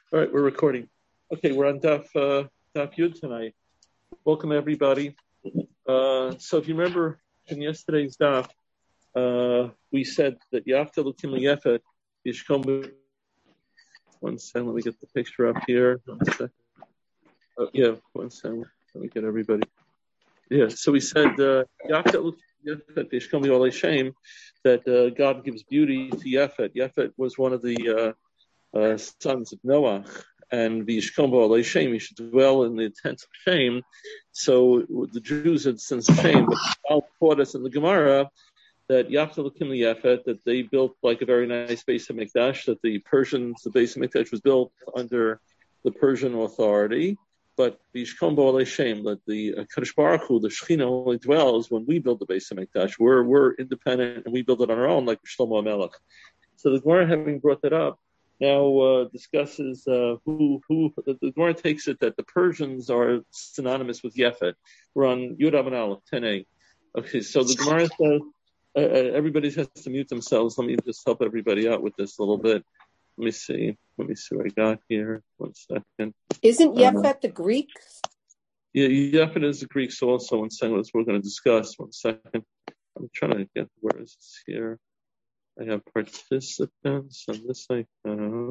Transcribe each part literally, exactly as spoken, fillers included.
All right, we're recording. Okay, we're on Daf uh, Daf Yud tonight. Welcome everybody. Uh, so if you remember in yesterday's Daf, uh, we said that Yafta Lukim Yefet Yishkom. One second, let me get the picture up here. One second. Oh, yeah, one second. Let me get everybody. Yeah, so we said Yafta Lukim Yefet Yishkom Yolei Shem, that uh, God gives beauty to Yefet. Yefet was one of the uh, Uh, sons of Noah, and Vishkom Ba'alei Shem, he should dwell in the tent of shame. So the Jews had since shame, but God taught us in the Gemara that Yafta L'Kim Yefet, that they built like a very nice Beis HaMikdash, that the Persians, the Beis HaMikdash was built under the Persian authority, but Vishkom Ba'alei Shem, that the uh, Kadosh Baruch Hu, the Shekhinah only dwells when we build the Beis HaMikdash. We're, we're independent and we build it on our own, like Shlomo HaMelech. So the Gemara, having brought that up, now uh, discusses uh, who who the, the Gemara takes it that the Persians are synonymous with Yefet. We're on Yud Amin Aleph ten a. Okay, so the Gemara says uh, everybody has to mute themselves. Let me just help everybody out with this a little bit. Let me see. Let me see what I got here. One second. Isn't Yefet uh, the Greek? Yeah, Yefet is the Greeks also. One second. That's what we're going to discuss. One second. I'm trying to get where is this here. I have participants on this site. Uh,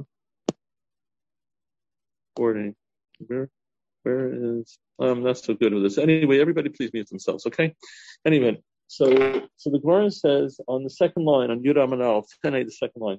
recording. Where, where is? I'm not so good with this. Anyway, everybody, please mute themselves, okay? Anyway, so so the Gemara says on the second line on Yud Amin Aleph ten a, the second line.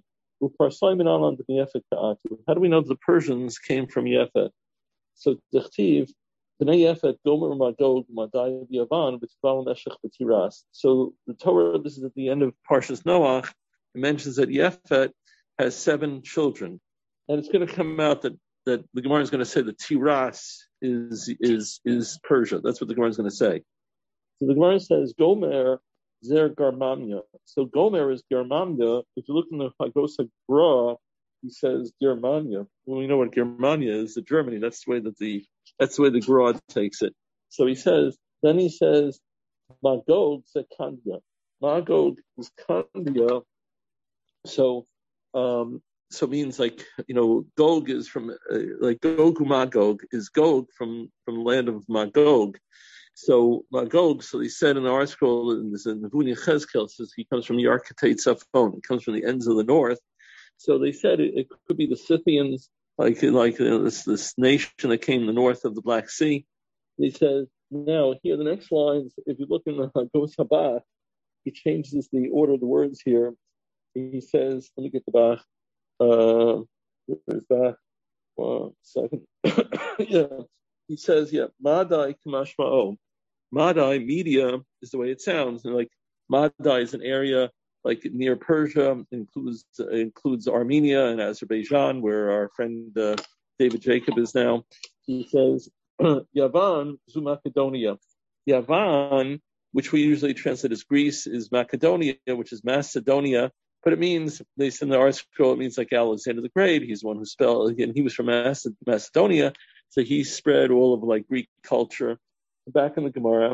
How do we know that the Persians came from Yefet? So Dechtiv, Bnei Yefet Gomer Magog Madai Yavan B'Tval Meshech B'Tiras. So the Torah, this is at the end of Parshas Noach. It mentions that Yefet has seven children, and it's going to come out that, that the Gemara is going to say that Tiras is is is Persia. That's what the Gemara is going to say. So the Gemara says Gomer Zer Garmamya. So Gomer is Germania. If you look in the Hagosa Gra, he says Germania. Well, we know what Germania is, the Germany. That's the way that the that's the way the Gra takes it. So he says. Then he says Magog Zekandia. Magog is Kandia. So, um, so it means like, you know, Gog is from, uh, like Gog Magog is Gog from, from the land of Magog. So Magog, so he said in the article in the Nevuni Chezkel, says he comes from Yarkatay Tzafon. He comes from the ends of the north. So they said it, it could be the Scythians, like, like you know, this, this nation that came in the north of the Black Sea. He says, now here, the next lines, if you look in the Hagos Habach, he changes the order of the words here. He says, let me get the Bach. Uh, where's Bach? One second. Yeah. He says, yeah, Madai Kamashma'o. Madai, media, is the way it sounds. And like, Madai is an area like near Persia, includes uh, includes Armenia and Azerbaijan, where our friend uh, David Jacob is now. He says, Yavan, Zu Macedonia. Yavan, which we usually translate as Greece, is Macedonia, which is Macedonia. But it means, they say in the article, it means like Alexander the Great. He's the one who spelled, again, he was from Macedonia, so he spread all of like Greek culture. Back in the Gemara,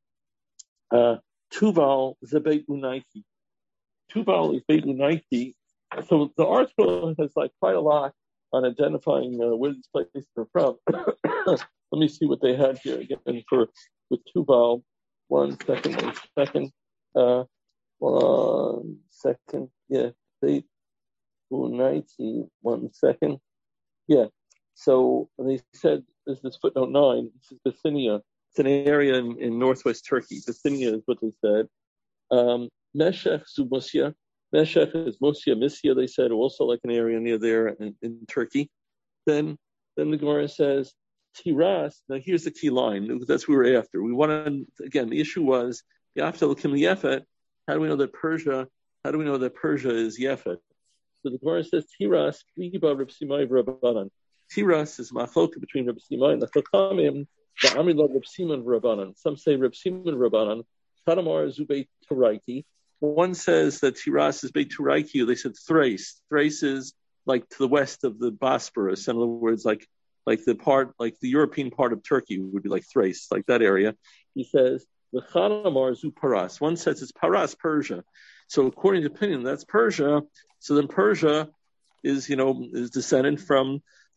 uh, Tuval is Beit Unaiki. Tuval is Beit Unaiki. So the article has like quite a lot on identifying uh, where these places are from. Let me see what they had here again for with Tuval. One second, one second. Uh, One second, yeah, Beit Unaiki, one second, yeah. So they said, this is footnote nine, this is Bithynia. It's an area in, in northwest Turkey. Bithynia is what they said. Um, Meshech Zumusya, Meshech is Musya, Misya, they said, also like an area near there in, in Turkey. Then, then the Gemara says, Tiras, now here's the key line, that's what we were after. We wanted, again, the issue was, Yafta L'Kim Yefet. How do we know that Persia? How do we know that Persia is Yefet? So the Gemara says Tiras Kliba Reb Simai v'Rabbanan. Tiras is machloka between Reb Simai and the Chachamim. The Amrilad Reb Simon v'Rabbanan. Some say Reb Simon v'Rabbanan. Tadamar is Beit Turaiki. One says that Tiras is Beit Turaiki. They said Thrace. Thrace is like to the west of the Bosporus. In other words, like like the part, like the European part of Turkey would be like Thrace, like that area. He says. The Chanamar Zu Paras. One says it's Paras, Persia. So according to opinion, that's Persia. So then Persia is, you know, is descended from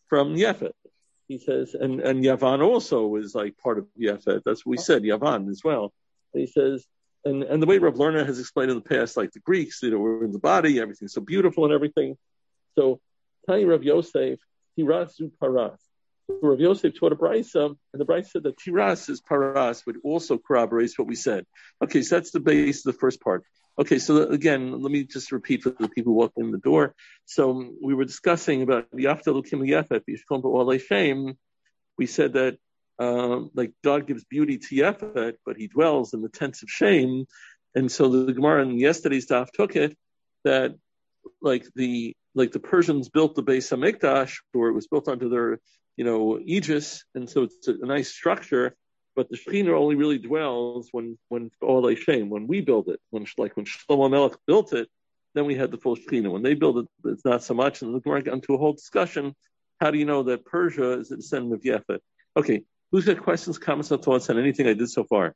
from Yefet. He says, and, and Yavan also is like part of Yefet. That's what we said, Yavan as well. And he says, and, and the way Rav Lerner has explained in the past, like the Greeks, you know, were in the body, everything's so beautiful and everything. So, Tani Rav Yosef, Tirasu Paras. So Rav Yosef taught a Brisa, and the Brisa said that Tiras is Paras, which also corroborates what we said. Okay, so that's the base of the first part. Okay, so again, let me just repeat for the people walking in the door. So we were discussing about Yafta Lukim Yefet, Yishkom Ba'olei Shem. We said that um, like God gives beauty to Yefet, but He dwells in the tents of shame. And so the Gemara in yesterday's daf took it that like the like the Persians built the Beis Hamikdash, or it was built under their you know aegis, and so it's a, a nice structure. But the Shekhinah only really dwells when when Olei Shem, when we build it. When like when Shlomo Melech built it, then we had the full Shekhinah. When they build it, it's not so much. And the Gemara got into a whole discussion. How do you know that Persia is a descendant of Yefet? Okay, who's got questions, comments, or thoughts on anything I did so far?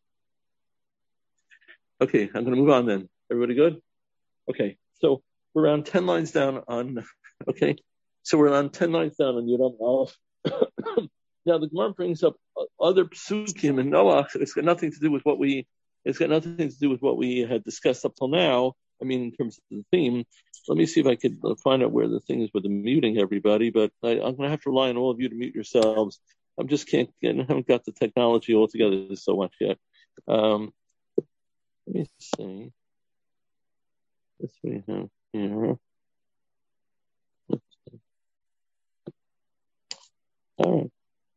Okay, I'm going to move on then. Everybody good? Okay, so we're around ten lines down on. Okay, so we're on ten lines down on Yudam Aleph. Now the Gemara brings up other psukim in Noach. It's got nothing to do with what we. It's got nothing to do with what we had discussed up till now. I mean, in terms of the theme. Let me see if I could find out where the thing is with the muting everybody. But I, I'm going to have to rely on all of you to mute yourselves. I just can't. I haven't got the technology all together so much yet. Um, let me see. This we have here. All right.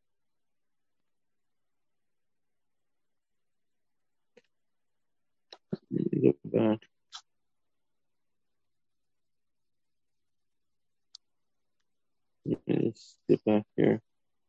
Let me go back. Let me just get back here.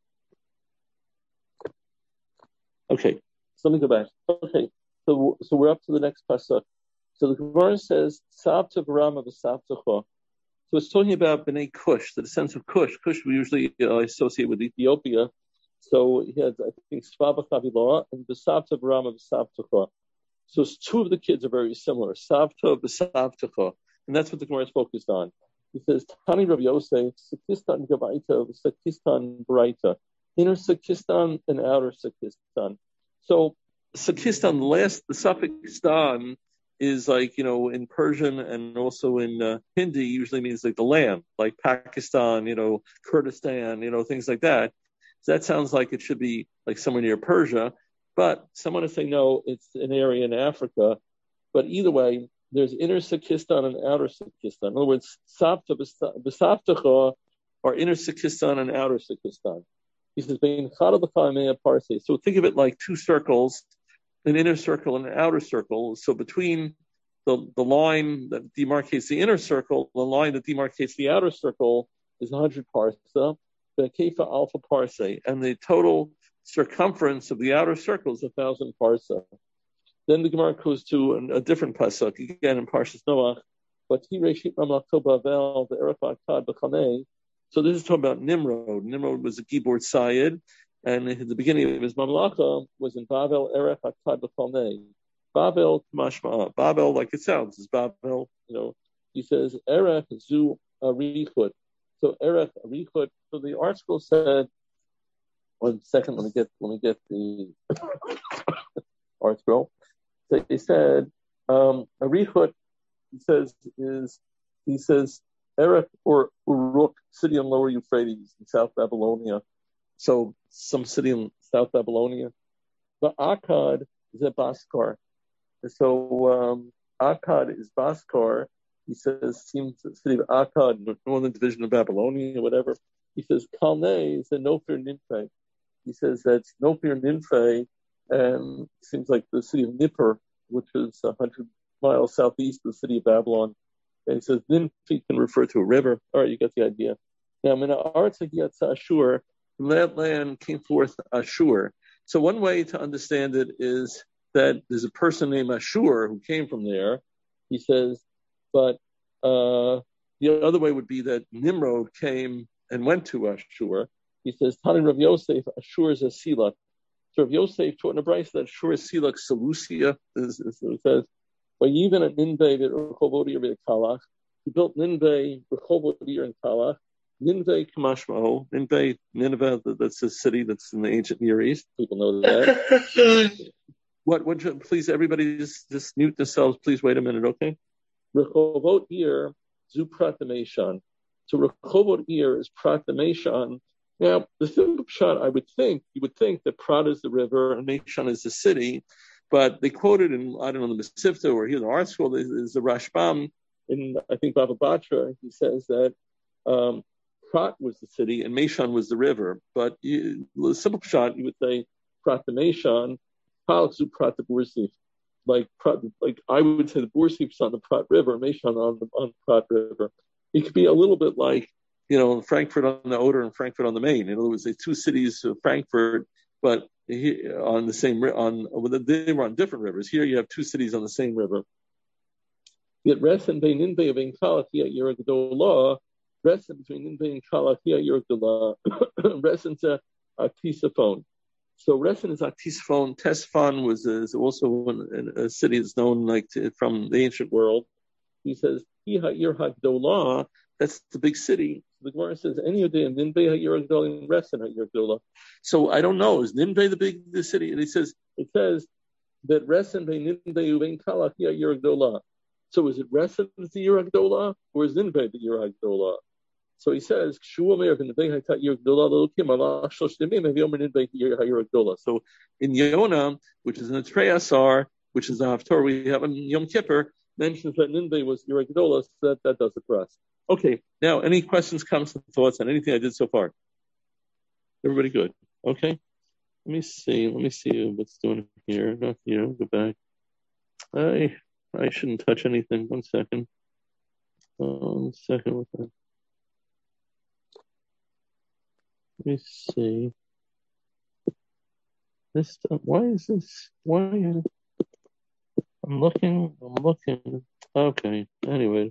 Okay, so let me go back. Okay, so so we're up to the next pasuk. So the Gemara says, "Savta v'rama v'savtacha." So it's talking about Bnei Kush, the descendants of Kush. Kush we usually uh, associate with Ethiopia. So he had, I think, Svava Chavilah and V'savta v'rama v'savtacha. So two of the kids are very similar, Savta v'savtacha, and that's what the Gemara is focused on. He says, Tani Rav Yosef, Sakistan Gavaita, Sakistan Baraita, inner Sakistan and outer Sakistan. So Sakistan, the last, the suffix stan is like, you know, in Persian and also in uh, Hindi usually means like the land, like Pakistan, you know, Kurdistan, you know, things like that. So that sounds like it should be like somewhere near Persia, but someone is saying, no, it's an area in Africa. But either way, there's inner Sakistan and outer Sakistan. In other words, Savta B'Savtacha are inner Sakistan and outer Sakistan. He says, so think of it like two circles, an inner circle and an outer circle. So between the, the line that demarcates the inner circle, the line that demarcates the outer circle is one hundred parsa, the kefa alpha parse, and the total circumference of the outer circle is one thousand parsa. Then the Gemara goes to an, a different pasuk, again in Parshas Noach, but he reshit mamlachto bavel the erech akkad b'chanei. So this is talking about Nimrod. Nimrod was a Gibor Sayed, and the beginning of his mamlacha was in Bavel erech akkad b'chanei. Bavel mashma. Bavel, like it sounds, is Bavel. You know, he says erech zu arichut. So erech arichut. So the article said. One second, let me get let me get the article. So he said, um, Arichut, he says, is, he says, Erech or Uruk, city on Lower Euphrates in South Babylonia. So some city in South Babylonia. The Akkad is at Baskar. So um, Akkad is Baskar. He says, seems the city of Akkad, northern division of Babylonia, whatever. He says, Kalne is a Nofir Ninfe. He says that's Nofir Ninfe. And it seems like the city of Nippur, which is one hundred miles southeast of the city of Babylon. And he says Ninfi can refer to a river. All right, you get the idea. Now, Ashur, from that land came forth Ashur. So one way to understand it is that there's a person named Ashur who came from there. He says, but uh, the other way would be that Nimrod came and went to Ashur. He says, Tani Rav Yosef, Ashur is a Silak. So Rav Yosef taught in a brayso that Ashur is Silak Seleucia, is, is, it says, but even at Ninveh, Rechovodir and Kalach, he built Ninveh, Rechovodir and Kalach, Nineveh Kamashmo, Nineveh, Nineveh, that's a city that's in the ancient Near East. People know that. What would you, please, everybody just, just mute themselves. Please wait a minute, okay? Rechovot Ir, Zu Pratameshan. So Rechovot Ir is Pratameshan. Now, the simple shot, I would think, you would think that Prat is the river and Meshan is the city, but they quoted in, I don't know, the Mesivta or here in the art school, is the Rashbam in, I think, Baba Batra, he says that um, Prat was the city and Meshan was the river. But you, the simple shot, you would say Pratameshan, Palaksu Prat the Bursif. Like, like I would say the Bursif is on the Prat River, Meshan on the on Prat River. It could be a little bit like, you know, Frankfurt on the Oder and Frankfurt on the Main. In other words, the two cities of Frankfurt, but he, on the same on they were on different rivers. Here you have two cities on the same river. Yet Resen bein Ninveh bein Kalachia Yeragdolah, Resen between Ninveh and Kalachia Yeragdolah, Resen's a Tisaphone. So Resen is Tisaphone. Tesphon was is also a, a city that's known like to, from the ancient world. He says Hi Yeragdolah. That's the big city. The Gemara says any day and Ninveh Hayiragdolah and Resen Hayiragdolah. So I don't know. Is Ninveh the big the city? And he says it says that Resen be Ninveh uvein Kalach Hayiragdolah. So is it Resen the Yeragdolah or is Ninveh the Yeragdolah? So he says so in Yonah, which is in the Treyasar, which is the Haftorah we have in Yom Kippur, mentions that Ninveh was Yeragdolah, so that, that does it for us. Okay, now any questions, comments, and thoughts on anything I did so far? Everybody good? Okay. Let me see. Let me see what's doing here. Not here. Go back. I I shouldn't touch anything. One second. One second with that. Let me see. This. Why is this? Why? I'm looking. I'm looking. Okay. Anyway.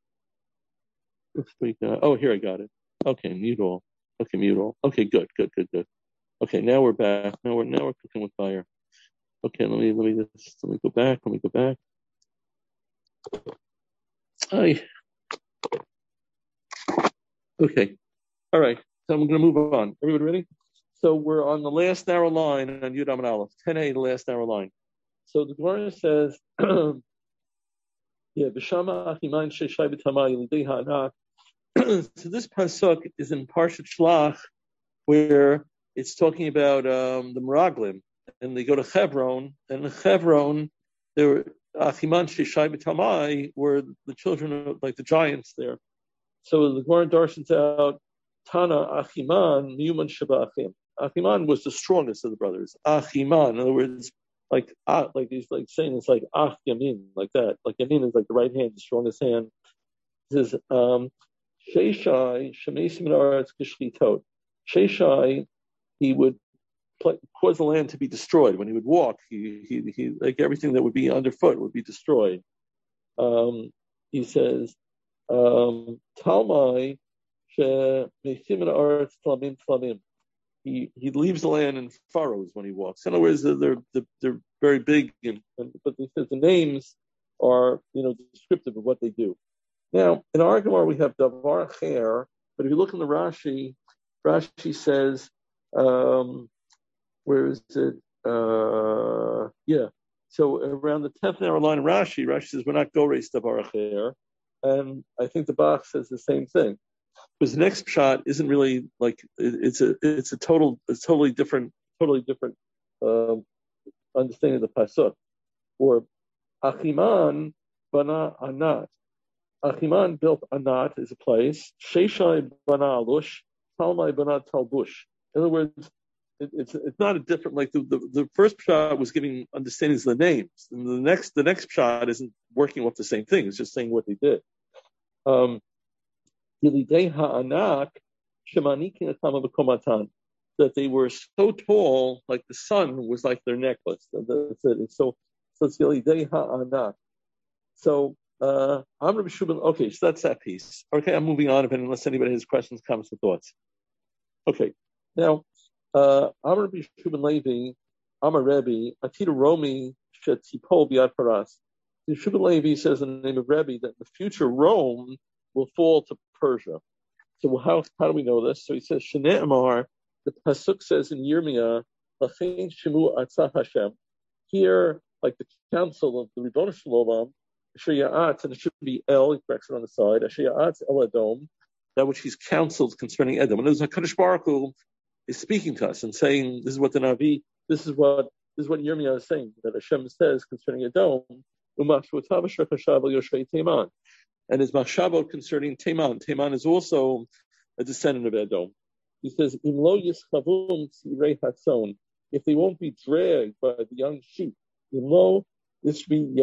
We got, oh, here I got it. Okay, mute all. Okay, mute all. Okay, good, good, good, good. Okay, now we're back. Now we're now we're cooking with fire. Okay, let me let me just let me go back. Let me go back. Hi. Okay. All right. So I'm going to move on. Everybody ready? So we're on the last narrow line on Yud Amud Aleph. ten A, the last narrow line. So the Gemara says, yeah, B'shama Achiman Sheshai B'Tamai L'Dei Ha'anak. So this pasuk is in Parshat Shlach, where it's talking about um, the Meraglim, and they go to Hebron, and in Hebron, there were Achiman Sheshai B'Tamai were the children of like the giants there. So the Gemara darshans out Tana Achiman Niyuman Sheba Achim. Achiman was the strongest of the brothers. Achiman, in other words, like ah, like he's like saying it's like Ach Yamin, like that. Like Yamin is like the right hand, the strongest hand. It says um Sheshai, Shemesim Aretz Kishlitot. Sheshai, he would play, cause the land to be destroyed. When he would walk, he, he, he, like everything that would be underfoot would be destroyed. Um, he says, um, Talmai, Shemesim Aretz Tlamim Tlamim. He he leaves the land in furrows when he walks. In other words, they're they're, they're very big, and, and, but he says the names are you know descriptive of what they do. Now, in our Gemara, we have Davar Cher, but if you look in the Rashi, Rashi says, um, where is it? Uh, yeah. So around the tenth narrow line of Rashi, Rashi says, we're not Gores Davar Cher. And I think the Bach says the same thing. Because the next shot isn't really like, it, it's a it's a total, it's totally different, totally different um, understanding of the Pasuk. Or Achiman Bana Anat. Achiman built Anat as a place. Sheshai Bana Alush, Talmai Bana Talbush. In other words, it, it's it's not a different like the, the, the first shot was giving understandings of the names, and the next the next shot isn't working off the same thing. It's just saying what they did. Um, that they were so tall, like the sun was like their necklace. That's it. So so it's Yelidei Ha'anak. So. Uh, okay, so that's that piece. Okay, I'm moving on, unless anybody has questions, comments, or thoughts. Okay, now, uh, Amr B'Shubin Levi, Amar Rebbe, Atita Romi Shetipol Biad Paras. Shubin Levi says in the name of Rebbe that in the future Rome will fall to Persia. So how how do we know this? So he says, Shnei Amar, the pasuk says in Yirmiyah, Lachein Shemu Atzah Hashem. Here, like the council of the Ribono Shel Olam, Asher Ya'atz, and it should be El, he corrects it on the side, Asher Ya'atz El Edom, that which he's counseled concerning Edom. And there's HaKadosh Baruch Hu is speaking to us and saying, this is what the Navi, this is what this is what Yirmiyah is saying, that Hashem says concerning Edom, and his machshavot concerning Teman. Teman is also a descendant of Edom. He says, if they won't be dragged by the young sheep, if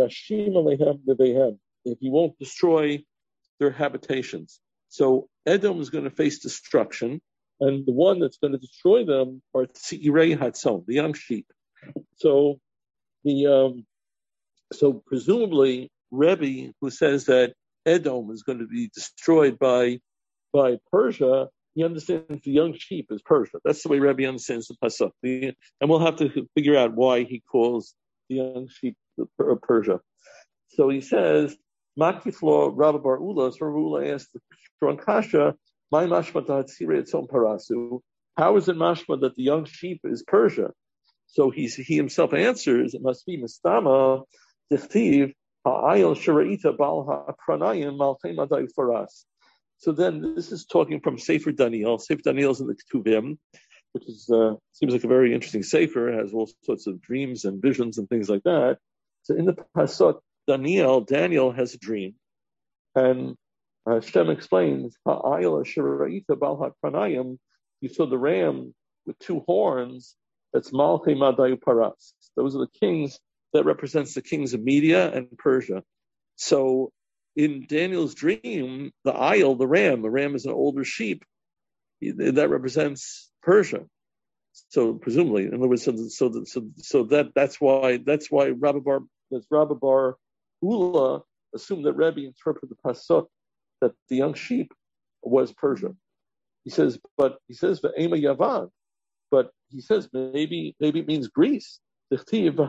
he won't destroy their habitations. So Edom is going to face destruction, and the one that's going to destroy them are Tzirei Hatzon, the young sheep. So the um, so presumably Rebbe, who says that Edom is going to be destroyed by by Persia, he understands the young sheep as Persia. That's the way Rebbe understands the pasuk. The, and we'll have to figure out why he calls the young sheep of Persia. So he says, Makiflo Rabbi Bar Ula, so Rabbi Ula asked the strong kasha, my mashma ta'atzire etzon parasu. How is it mashma that the young sheep is Persia? So he he himself answers, it must be mistama dichtiv ha'ayel sharaita bal ha'pranayim malchei madai faras. So then this is talking from Sefer Daniel. Sefer Daniel is in the Ketuvim, which is uh, seems like a very interesting sefer. It has all sorts of dreams and visions and things like that. So in the pasuk Daniel, Daniel has a dream, and uh, Hashem explains ha'ayel sharaita bal ha'pranayim. You saw the ram with two horns. That's Malchei Madayu Paras. Those are the kings that represents the kings of Media and Persia. So in Daniel's dream, the ayil, the ram, the ram is an older sheep, that represents Persia. So presumably, in other words, so so so, so that that's why that's why Rabbi Bar that's Rabbi Bar Ula assumed that Rebbe interpreted the pasuk that the young sheep was Persia. He says, but he says Ve'ema Yavan. But he says maybe maybe it means Greece. It says the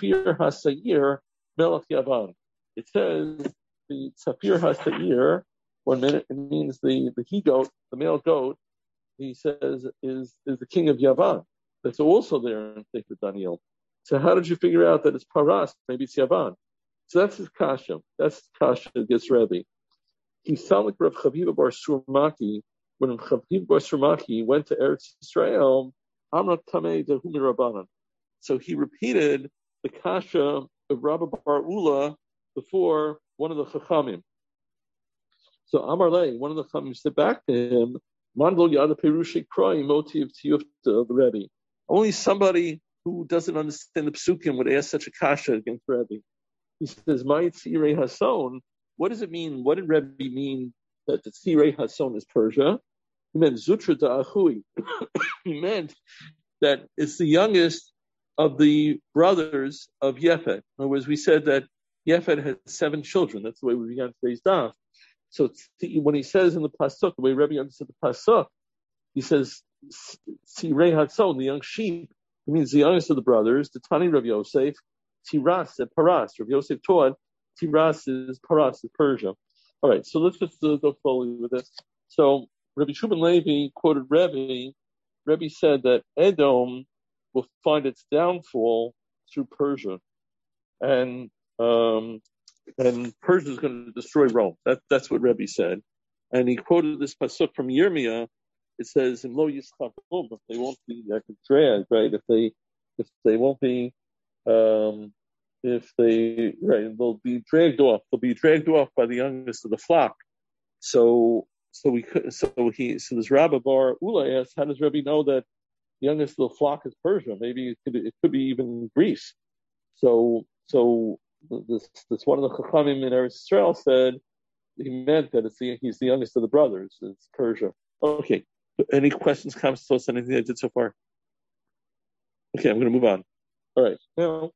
Tzafir HaSa'ir, one minute it means the, the he goat, the male goat, he says is is the king of Yavan. That's also there in Sefer Daniel. So how did you figure out that it's Paras? Maybe it's Yavan. So that's his kasha. That's his kasha that gets Rebbe. He sounded like Rav Chaviva Bar Surmaki. When Rav Chaviva Bar Surmaki went to Eretz Yisrael, Amrat Tamei Dehumi Rabbanan. So he repeated the kasha of Rabbi Bar Ula before one of the Chachamim. So Amar Lei, one of the Chachamim, said back to him, Mandol Yada Perushi Kroi Motiv Tiyufta of the Rebbe. Only somebody who doesn't understand the Psukim would ask such a kasha against Rebbe. He says, My Tzirei Hason, what does it mean? What did Rebbe mean that the Tzirei Hason is Persia? He meant Zutra Da'achui. He meant that it's the youngest of the brothers of Yefet. In other words, we said that Yefet had seven children. That's the way we began today's daf. So when he says in the pasuk, the way Rebbe understood the pasuk, he says, Tzirei Hatzon, the young sheep, it means the youngest of the brothers. The Tani Rav Yosef, Tiras and Paras. Rav Yosef taught Tiras is Paras is Persia. All right, so let's just uh, go slowly with this. So Rabbi Shubin Levi quoted Rebbe. Rebbe said that Edom will find its downfall through Persia, and um, and Persia is going to destroy Rome. That that's what Rebbe said, and he quoted this pasuk from Yirmiyah. It says, "In lo yischachum, if they won't be like dragged, right? If they if they won't be, um, if they right, they'll be dragged off. They'll be dragged off by the youngest of the flock." So. So we could, so he, so this Rabbi Bar Ula asked, how does Rebbe know that the youngest of the flock is Persia? Maybe it could, it could be even Greece. So, so this, this one of the Chachamim in Eretz Yisrael said he meant that it's the, he's the youngest of the brothers. It's Persia. Okay. Any questions, comments, thoughts, anything I did so far? Okay, I'm going to move on. All right. Now,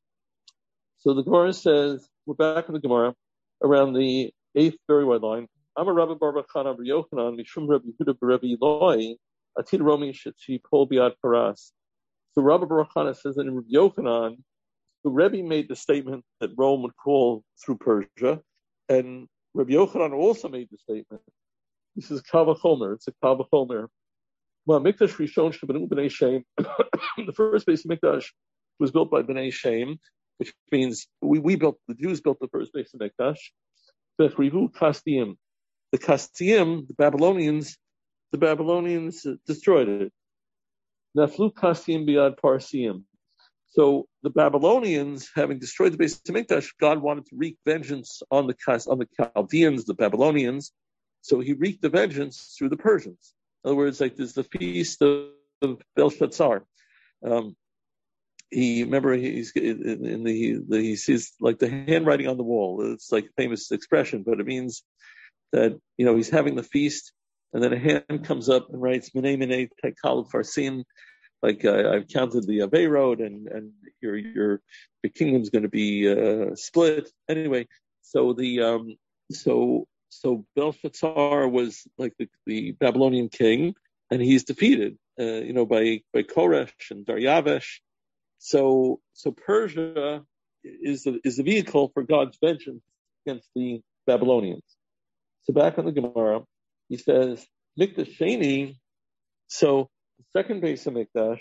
so the Gemara says, we're back in the Gemara around the eighth very wide line. I'm a Rabbi Bar Bachan Rabbi Yochanan Mishum Rabbi Yehuda Rabbi Eloi Atin Romi Shetchi Pol Biad Paras. So Rabbi Bar Bachan says that in Rabbi Yochanan, the Rebbe made the statement that Rome would fall through Persia, and Rabbi Yochanan also made the statement This is Kavachomer. It's a Kavachomer. Well, Mikdash Rishon Shebanu B'nai Shem. The first base of Mikdash was built by B'nai Shem, which means we, we built, the Jews built the first base of Mikdash. Bechrivu Kastiyim. The Kastiyim, the Babylonians, the Babylonians destroyed it. Naflu Kastiyim Biad Parsiyim. So the Babylonians, having destroyed the base of Mikdash, God wanted to wreak vengeance on the on the Chaldeans, the Babylonians. So he wreaked the vengeance through the Persians. In other words, like there's the feast of, of Belshazzar. Um, he remember he's in, in the, the he sees like the handwriting on the wall. It's like a famous expression, but it means that you know he's having the feast, and then a hand comes up and writes Minei Minei Tekal Farsim. Like uh, I've counted the Avei road, and and your your the kingdom's going to be uh, split anyway. So the um so so Belshazzar was like the, the Babylonian king, and he's defeated, uh, you know, by by Koresh and Daryavesh. So so Persia is the is the vehicle for God's vengeance against the Babylonians. So back on the Gemara, he says Mikdash Sheni. So second base of Mikdash,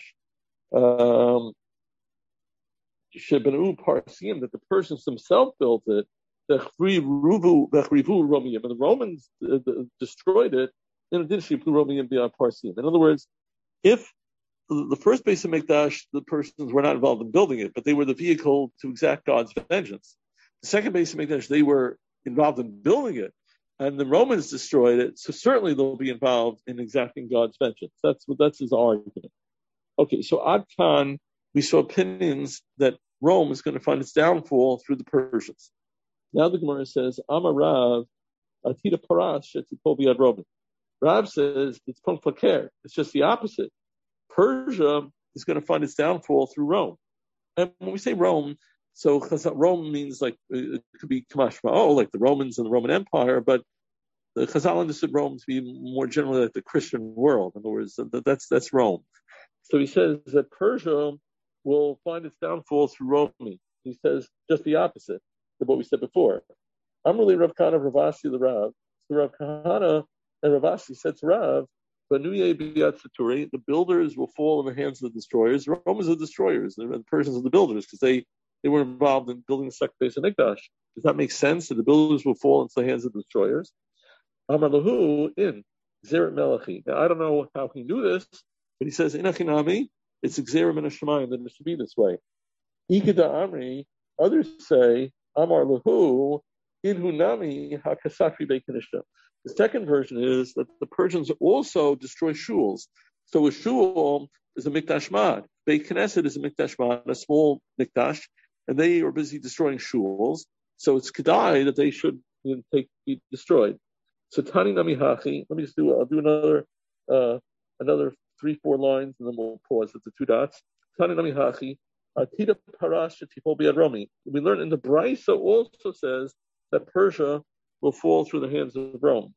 um, Shebanu Parsim, that the Persians themselves built it, the Chrivu Romium, and the Romans uh, the, destroyed it, in addition to Romium beyond Parsim. In other words, if the first base of Mikdash, the Persians were not involved in building it, but they were the vehicle to exact God's vengeance. The second base of Mikdash, they were involved in building it, and the Romans destroyed it, so certainly they'll be involved in exacting God's vengeance. That's what that's his argument. Okay, so Ad Khan, we saw opinions that Rome is going to find its downfall through the Persians. Now the Gemara says, Amar Rav, Atida Paras, Shetipol Biad Roman. Rav says it's Ponflaker. It's just the opposite. Persia is going to find its downfall through Rome. And when we say Rome, so Rome means like, it could be Kamash Ma'o, like the Romans and the Roman Empire, but the Chazal understood Rome to be more generally like the Christian world. In other words, that's that's Rome. So he says that Persia will find its downfall through Rome. He says just the opposite of what we said before. I'm really Rav Kahana, Ravasi, the Rav. So Rav Kahana and Ravasi said to Rav, the builders will fall in the hands of the destroyers. The Romans are the destroyers, and the Persians are the builders, because they, they were involved in building the second base of Mikdash. Does that make sense? That the builders will fall into the hands of the destroyers? Amar lahu in Zeret Melachi. Now I don't know how he knew this, but he says in Achinami, it's Xerim and Shemayim that it should be this way. Ikeda Amri, others say Amar lahu in Hunami Hakasafri Beikanishta. The second version is that the Persians also destroy shuls. So a shul is a mikdash mad. Beit Knesset is a mikdash mad, a small mikdash, and they are busy destroying shuls. So it's kedai that they should you know, take, be destroyed. So Tani Nami Hachi, let me just do, I'll do another, uh, another three, four lines, and then we'll pause at the two dots. Tani Nami Hachi, Atida Parash Tifol Biad Romi. We learn in the Brisa also says that Persia will fall through the hands of Rome.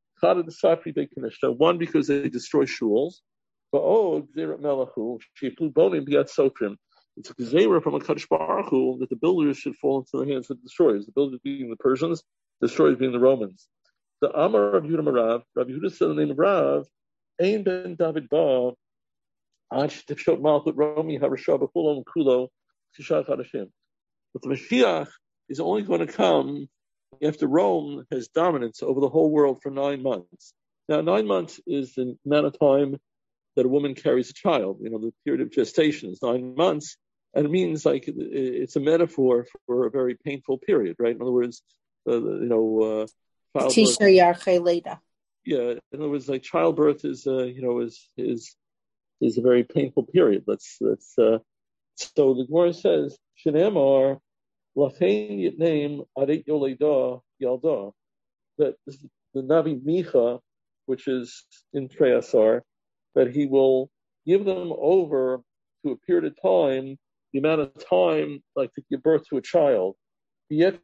One, because they destroy shuls. But oh, Gzera Melachu, Shiflu Bonim Biat Sotrim. It's a Gzera from a Kadosh Baruch Hu that the builders should fall into the hands of the destroyers. The builders being the Persians, the destroyers being the Romans. The Amar of Yehuda Marav, Rabbi Yehuda said the name of Rav, Ein ben David Ba, Ach Tifshot Malchut Romi Harashah B'Chulom Kulo Tishat Hadashim. But the Mashiach is only going to come after Rome has dominance over the whole world for nine months. Now, nine months is the amount of time that a woman carries a child. You know, the period of gestation is nine months, and it means like it's a metaphor for a very painful period, right? In other words, uh, you know, uh, childbirth. Yeah, in other words, like childbirth is, uh, you know, is is is a very painful period. Let's let's. Uh, so the Gemara says, "Shenamar." Lachain name Adet Yoleda Yalda, that the Navi Micha, which is in Treyasar, that he will give them over to a period of time, the amount of time like to give birth to a child. And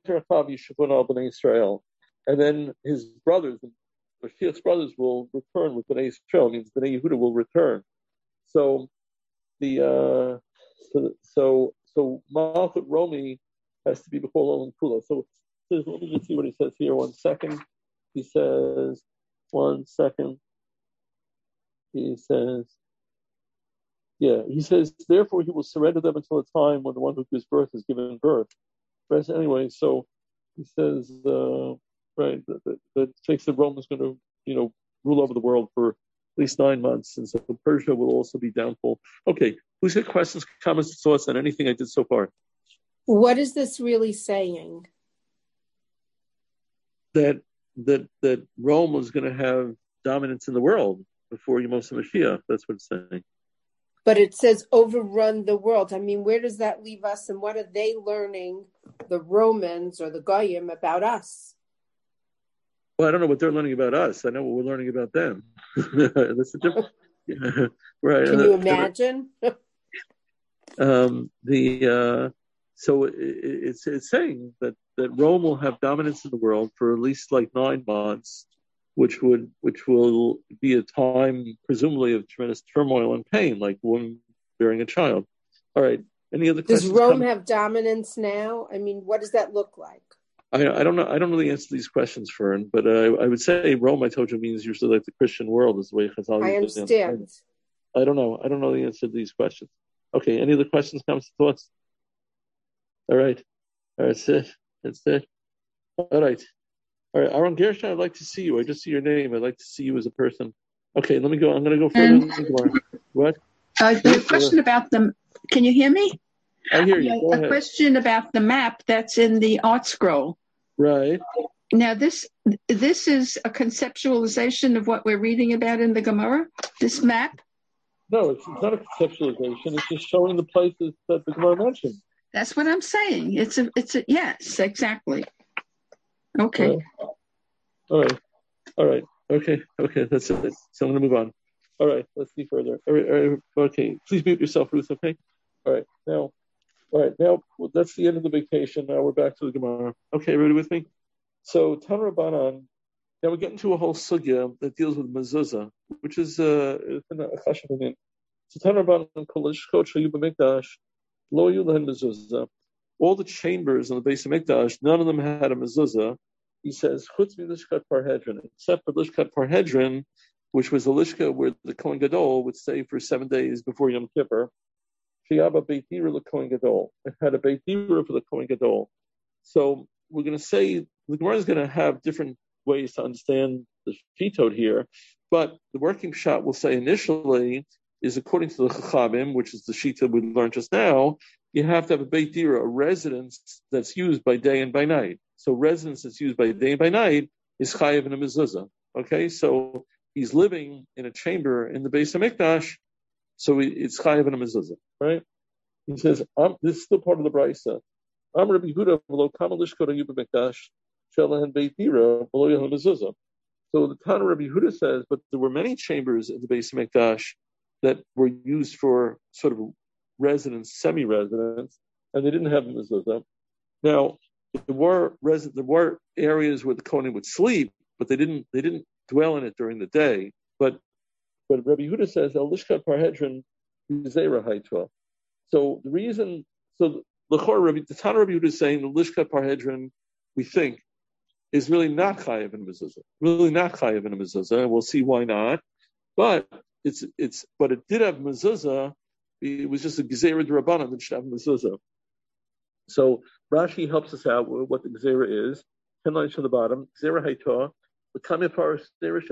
then his brothers, Mashiach's brothers, will return with Bnei Israel. Means Bnei Yehuda will return. So the uh, so so so Malchut Romi has to be before Lol and Kula. So, so let me just see what he says here. One second. He says, one second. He says, yeah, he says, therefore he will surrender them until a time when the one who gives birth is given birth. But anyway, so he says, uh, right, that, that, that takes the Rome is going to, you know, rule over the world for at least nine months, and so Persia will also be downfall. Okay, who's got questions, comments, thoughts on anything I did so far? What is this really saying? That that that Rome was going to have dominance in the world before Yemos HaMashiach. That's what it's saying. But it says overrun the world. I mean, where does that leave us? And what are they learning, the Romans or the Goyim, about us? Well, I don't know what they're learning about us. I know what we're learning about them. That's the difference. Yeah. Right. Can you imagine? um, the uh, so it, it's it's saying that, that Rome will have dominance in the world for at least like nine months, which would which will be a time presumably of tremendous turmoil and pain, like one bearing a child. All right. Any other questions? Does Rome have dominance now? I mean, what does that look like? I, I don't know. I don't really answer these questions, Fern, but uh, I would say Rome, I told you, means usually like the Christian world is the way Chazal. I understand. I don't know. I don't know the answer to these questions. Okay. Any other questions, comments, thoughts? All right. All right. That's it. That's it. All right. All right. Aaron Gershon, I'd like to see you. I just see your name. I'd like to see you as a person. Okay. Let me go. I'm going to go further. And, what? Uh, the question about the, can you hear me? I hear you. Go a ahead. question about the map that's in the art scroll. Right. Now, this this is a conceptualization of what we're reading about in the Gemara, this map? No, it's, it's not a conceptualization. It's just showing the places that the Gemara mentioned. That's what I'm saying. It's a, it's a, yes, exactly. Okay. All right. All right. All right. Okay. Okay. That's it. So I'm going to move on. All right. Let's see further. All right. All right. Okay. Please mute yourself, Ruth. Okay. All right. Now. All right, now well, that's the end of the vacation. Now we're back to the Gemara. Okay, ready with me? So Tan Rabbanan. Now we get into a whole sugya that deals with mezuzah, which is uh, a chashav. So Tan Rabbanan kolishkot shayu b'mikdash lo yu lehen mezuzah. All the chambers in the base of Mikdash, none of them had a mezuzah. He says chutz milishkat parhedron, except for lishkat parhedron, which was the lishka where the Kohen Gadol would stay for seven days before Yom Kippur. Sheyaba Beit Dira the Kohen Gadol. It had a Beit Dira for the Kohen Gadol. So we're going to say the Gemara is going to have different ways to understand the Shitot here, but the working shot will say initially is according to the Chachamim, which is the Shita we learned just now. You have to have a Beit Dira, a residence that's used by day and by night. So residence that's used by day and by night is Chayav and a Mezuzah. Okay, so he's living in a chamber in the Beis HaMikdash. So it's Chayav and a Mezuzah, right? He says, I'm, this is still part of the Brisa. I'm Rabbi Yehuda, below Kamalish Koda Yuba Mikdash, Shelahan Beit Dira, below Yahal Mezuzah. So the Tana Rabbi Yehuda says, but there were many chambers in the Beis HaMikdash that were used for sort of residence, semi-residence, and they didn't have a Mezuzah. Now, there were res- there were areas where the Kohanim would sleep, but they didn't they didn't dwell in it during the day. But But Rabbi Yehuda says, El Lishkat Parhedron Zera Haitva. So the reason, so L'chor Rabbi, the Tana Rabbi Yehuda is saying the Lishkat Parhedron, we think, is really not Chayav in a Mezuzah. Really not Chayav in a Mezuzah. We'll see why not. But it's, it's, but it did have Mezuzah. It was just a Gezerah D'Rabbanan that should have Mezuzah. So Rashi helps us out with what the Gezerah is. Ten lines from the bottom. Gezerah Haitva. That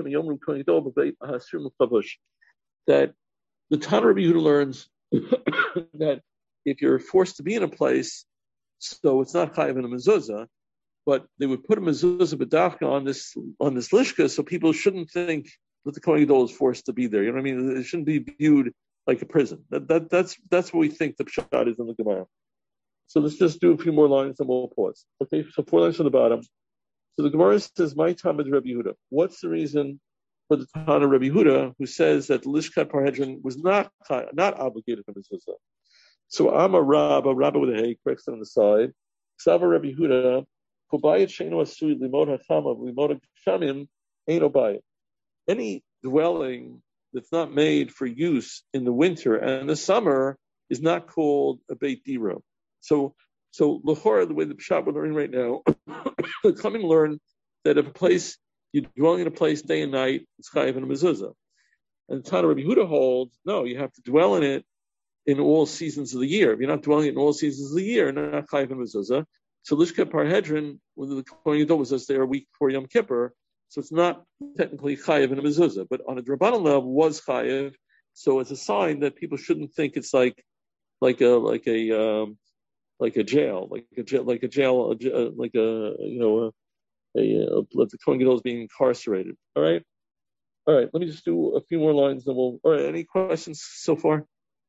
the Tana Rabbi Yehuda learns that if you're forced to be in a place, so it's not chayav in a mezuzah, but they would put a mezuzah b'dafka on this on this lishka, so people shouldn't think that the Kohen Gadol is forced to be there. You know what I mean? It shouldn't be viewed like a prison. That, that that's that's what we think the pshat is in the Gemara. So let's just do a few more lines and we'll pause. Okay, so four lines from the bottom. So the Gemara says, "My Talmud Rabbi Yehuda." What's the reason for the Tana Rabbi Yehuda who says that Lishkat Parhedron was not not obligated to mezuzah? So I'm a rabba, rabba with a hay, corrects it on the side. Ksava Rabbi Yehuda, Kobayit Sheinu Asui Limod Hachamav Limod Shamim Eino Bayit. Any dwelling that's not made for use in the winter and the summer is not called a Beit Dira. So. So, l'chora, the way the Pshat we're learning right now, the coming learn that if a place you're dwelling in a place day and night, it's chayiv in a mezuzah. And the Tana Rabbi Yehuda holds, no, you have to dwell in it in all seasons of the year. If you're not dwelling in all seasons of the year, you're not chayiv in mezuzah. So Lishka Parhedrin, when the Kohen Gadol was there a week before Yom Kippur, so it's not technically chayiv in a mezuzah, but on a drabanan level was chayiv. So it's a sign that people shouldn't think it's like, like a, like a, um, like a jail, like a jail, like a jail, like a, you know, a, a, a the Kohen Gadol is being incarcerated. All right, all right. Let me just do a few more lines, then we'll. All right. Any questions so far?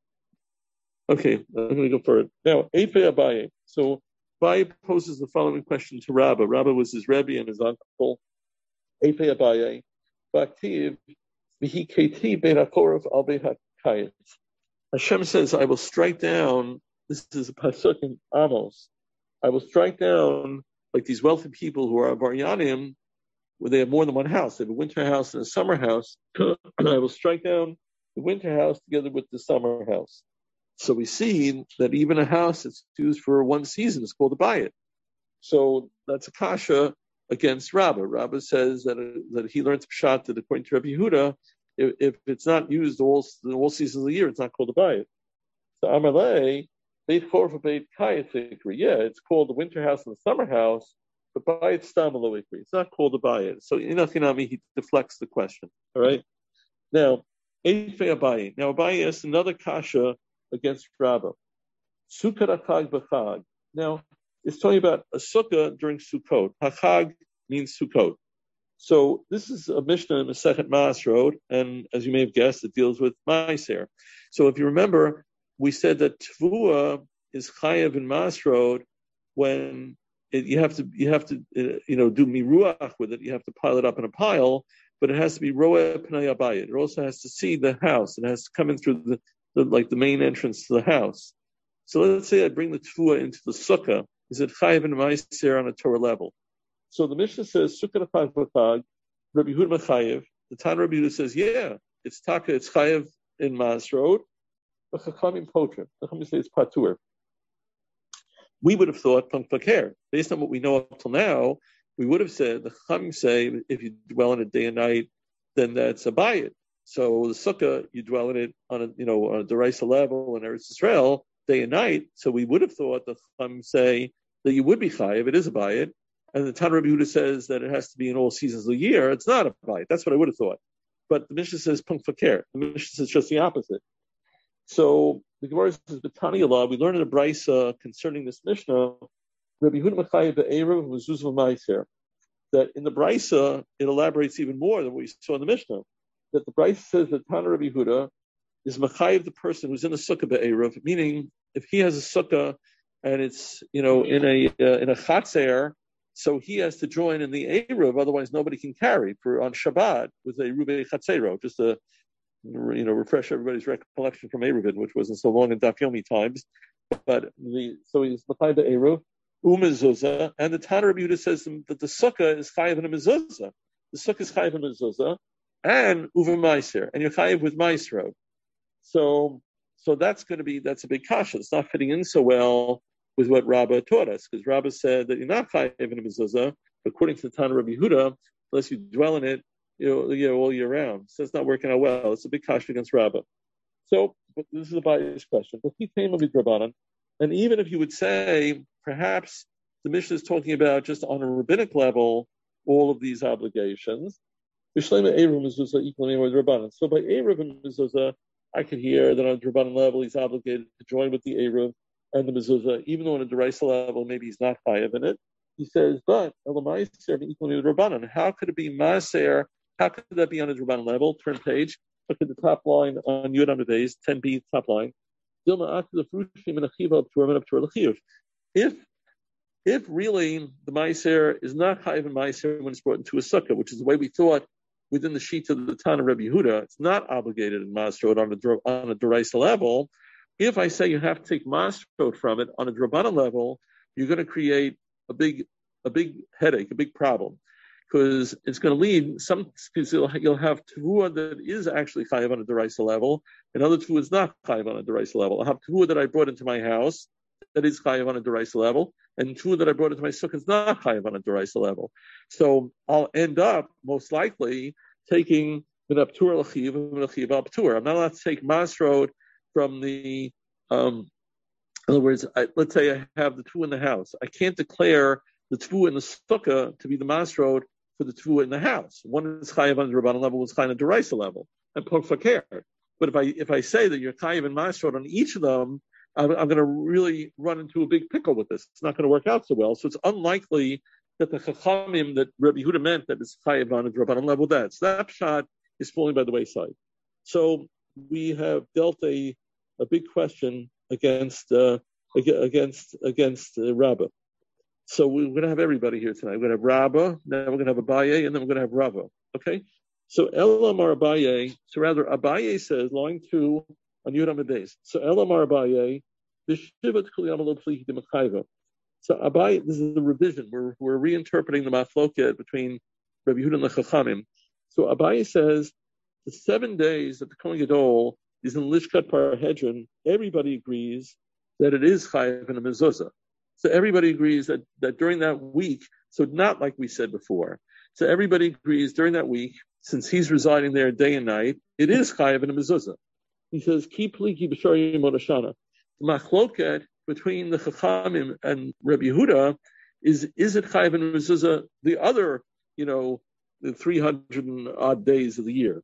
Okay, I'm going to go for it now. Eife Abaye. So Abaye poses the following question to Rabbah. Rabbah was his rebbe and his uncle. Eife Abaye. Baktiv v'hi keti bein hakorov al bein hakayet. Hashem says, I will strike down. This is a pasuk in Amos. I will strike down like these wealthy people who are Avaryanim, where they have more than one house. They have a winter house and a summer house. And I will strike down the winter house together with the summer house. So we see that even a house that's used for one season is called a bayit. So that's a kasha against Rabbah. Rabbah says that uh, that he learns pshat that according to Rabbi Yehuda, if, if it's not used all all seasons of the year, it's not called a bayit. So Amalei, Beit Chorva Beit Kayet Ikri. Yeah, it's called the winter house and the summer house, but bayit stamalo ikri. It's not called a bayit. So Inachinami, he deflects the question. All right. Now, Eife Abaye. Now Abaye asks another kasha against Rabbah. Sukkah Chag b'Chag. Now, it's talking about a sukkah during Sukkot. Hachag means Sukkot. So this is a Mishnah in the Masechet Maasrot, and as you may have guessed, it deals with Ma'aser. So if you remember, we said that Tvua is Chayav in Maasrot when it, you have to you have to uh, you know do miruach with it. You have to pile it up in a pile, but it has to be roeh pnei abayit. It also has to see the house. It has to come in through the The, like the main entrance to the house. So let's say I bring the tefua into the sukkah. Is it chayiv and ma'aser on a Torah level? So the Mishnah says sukkah chag b'chag, Rabbi Yehuda mechayiv. The Tana Rabbi Yehuda says, yeah, it's taka, it's chayiv in Maasrot. But chachamim potrim. Chachamim say it's patur. We would have thought punk based on what we know up till now. We would have said the chachamim say if you dwell in it day and night, then that's a bayit. So the sukkah, you dwell in it on a, you know, on a deraisa level in Eretz Yisrael, day and night. So we would have thought the Chacham say that you would be chayiv, it is a bayit. And the Tana Rabbi Yehuda says that it has to be in all seasons of the year. It's not a bayit. That's what I would have thought. But the Mishnah says punk fakir. The Mishnah says just the opposite. So the Gemara says, B'Tani Allah, we learn in the Brisa concerning this Mishnah, Rabbi Yehuda mechayiv be'erev mezuzah ma'aser. That in the Brisa, it elaborates even more than what we saw in the Mishnah. That the Brisa says that Tana Rabbi Yehuda is mechayiv the person who's in a sukkah be'erev, meaning if he has a sukkah and it's you know in a uh, in a chatzer, so he has to join in the erev, otherwise nobody can carry for on Shabbat with a rubei chatzero. Just to you know refresh everybody's recollection from Eruvin, which wasn't so long in Daf Yomi times. But the so he's mechayiv be'erev umezuzah, and the Tana Rabbi Yehuda says that the sukkah is chayiv in a mezuzah. The sukkah is chayiv in a mezuzah. And uva meiser, and you're chayiv with meisro. So, so that's going to be that's a big kasha. It's not fitting in so well with what Rabbah taught us, because Rabbah said that you're not chayiv in a mezuzah, according to the Tana Rabbi Yehuda, unless you dwell in it, you know, you know, all year round. So it's not working out well. It's a big kasha against Rabbah. So, but this is a biased question. But he came of Drabanan, and even if you would say perhaps the Mishnah is talking about just on a rabbinic level all of these obligations. So by Erev and Mezuzah, I could hear that on a Drabanan level he's obligated to join with the Erev and the Mezuzah, even though on a Deraisa level maybe he's not chayav in it. He says, but how could it be Maaser? How could that be on a Drabanan level? Turn page. Look at the top line on Yud Amud Beis, ten b, top line. If if really the Maaser is not chayav in Maaser when it's brought into a sukkah, which is the way we thought within the sheet of the Tana Rabbi Yehuda, it's not obligated in Maasrot on a on a Deraisa level. If I say you have to take Maasrot from it on a Drabanan level, you're going to create a big a big headache, a big problem, because it's going to lead some because you'll, you'll have Tavua that is actually chayav on a Deraisa level, and other Tavua is not chayav on a Deraisa level. I'll have Tavua that I brought into my house that is chayav on a deraisa level, and two that I brought into my sukkah is not chayav on a deraisa level. So I'll end up most likely taking min aptur l'chiv and min l'chiv al ptur. I'm not allowed to take masrod from the. Um, in other words, I, let's say I have the two in the house. I can't declare the two in the sukkah to be the masrod for the two in the house. One is chayav on the rabbanon level, one's chayav on the deraisa level, and pok fakir. But if I if I say that you're chayav and masrod on each of them, I'm, I'm going to really run into a big pickle with this. It's not going to work out so well. So it's unlikely that the chachamim that Rabbi Yehuda meant that is chayav on the rabbanon level, that snapshot is falling by the wayside. So we have dealt a a big question against uh, against against uh, Rabbah. So we're going to have everybody here tonight. We're going to have Rabbah, then we're going to have Abaye, and then we're going to have Rava. Okay? So Elamar Abaye, so rather Abaye says, line two on Yud Amid. So Elamar Abaye, B'shivat Kol Yom Lo Plihi D'Machayva. So Abaye, this is the revision. We're we're reinterpreting the machloket between Rabbi Yehuda and the Chachamim. So Abaye says the seven days that the Kohen Gadol is in Lishkat Parahedron, everybody agrees that it is chayav and a mezuzah. So everybody agrees that, that during that week, so not like we said before, so everybody agrees during that week, since he's residing there day and night, it is chayav and a mezuzah. He says, Ki pliki b'shari yemot hashana. The machloket between the Chachamim and Rabbi Yehuda is, is it chayav and a mezuzah the other, you know, the three hundred and odd days of the year?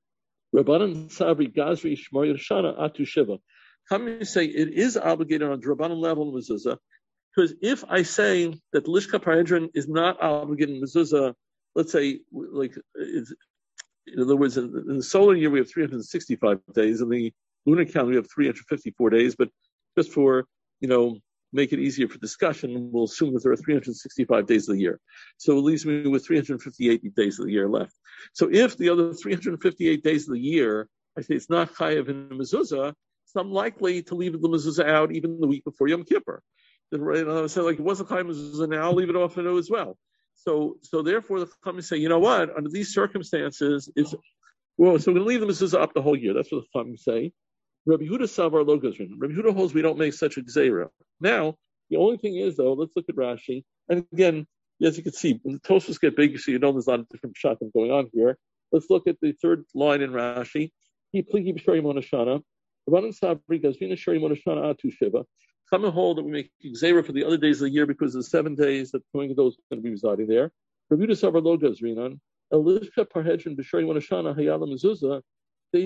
Rabbanan Sabri Gazri Shmor Shana Atu Shiva. Come say it is obligated on Rabbanan level mezuzah, because if I say that the Lishka Parahedron is not obligated in mezuzah, let's say like it's, in other words, in the solar year we have three hundred sixty-five days, in the lunar calendar we have three hundred fifty-four days. But just for you know make it easier for discussion, we'll assume that there are three hundred sixty-five days of the year. So it leaves me with three hundred fifty-eight days of the year left. So if the other three hundred fifty-eight days of the year, I say it's not chayav in mezuzah, so I'm likely to leave the mezuzah out even the week before Yom Kippur. Then right, I say like it wasn't chayav mezuzah, now I'll leave it off and as well. So so therefore the Chachamim say, you know what? Under these circumstances, it's well, so we're going to leave the mezuzah up the whole year. That's what the Chachamim say. Rabbi Yehuda Savar Lo Gazrin. Rabbi Yehuda holds we don't make such a gzeira. Now, the only thing is, though, let's look at Rashi. And again, as you can see, when the Tosfos get big, so you know there's a lot of different pshatim going on here. Let's look at the third line in Rashi. He pligi b'shari monashana. Rabbanan Sabri Gazrin Shari monashana atu shiva. Come and hold that we make gzeira for the other days of the year because of the seven days that the Kohen Gadol is going to be residing there. Rabbi Yehuda Savar Lo Gazrinan. Elishka Parhedron b'shari monashana hayala mezuzah. So